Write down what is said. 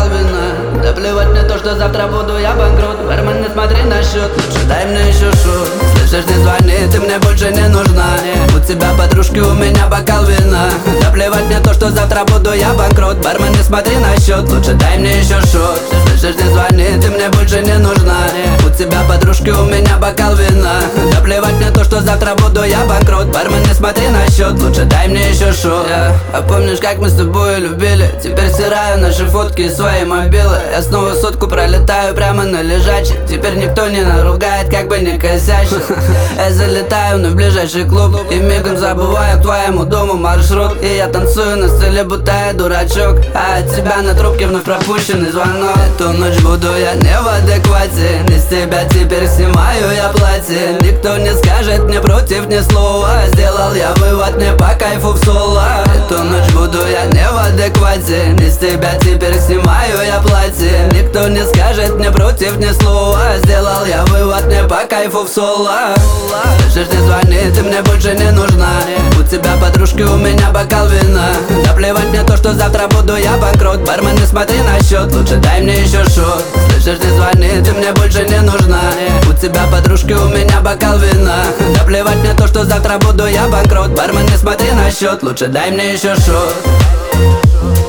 бокал вина. Да плевать мне то, что завтра буду я банкрот. Бармен, не смотри на счет, лучше дай мне еще шут. Слышишь, не звони, ты мне больше не нужна. У тебя подружки, у меня бокал вина. Да плевать мне то, что завтра буду я банкрот. Бармен, не смотри на счет, лучше дай мне еще шут. Слышишь, не звони, ты мне больше не нужна. У тебя подружки, у меня бокал вина. Да плевать мне то, что завтра буду я банкрот. Бармен, не смотри на счет, лучше дай мне еще шут. А помнишь, как мы с тобой любили? Теперь стираю наши фотки из своей мобилы. Я снова сотку пролетаю прямо на лежачий. Теперь никто не наругает, как бы не косячил. Я залетаю на ближайший клуб и мигом забываю к твоему дому маршрут. И я танцую на столе, будто я дурачок. А от тебя на трубке вновь пропущенный звонок. Эту ночь буду я не в адеквате. Не с тебя теперь снимаю я платье. Никто не скажет мне против ни слова. Сделал я вывод, мне по кайфу в соло. Эту ночь буду я не в адеквате. Не с тебя теперь снимаю я платье. Никто не скажет мне против ни слова. Сделал я вывод, мне по кайфу в соло. Слышишь, не звони, ты мне больше не нужна. У тебя подружки, у меня бокал вина. Да плевать мне то, что завтра буду я банкрот. Бармен, не смотри на счет, лучше дай мне еще шот. Слышишь, не звони, ты мне больше не нужна. У тебя подружки, у меня бокал вина. Да плевать мне то, что завтра буду я банкрот. Бармен, не смотри на счет, лучше дай мне еще шот.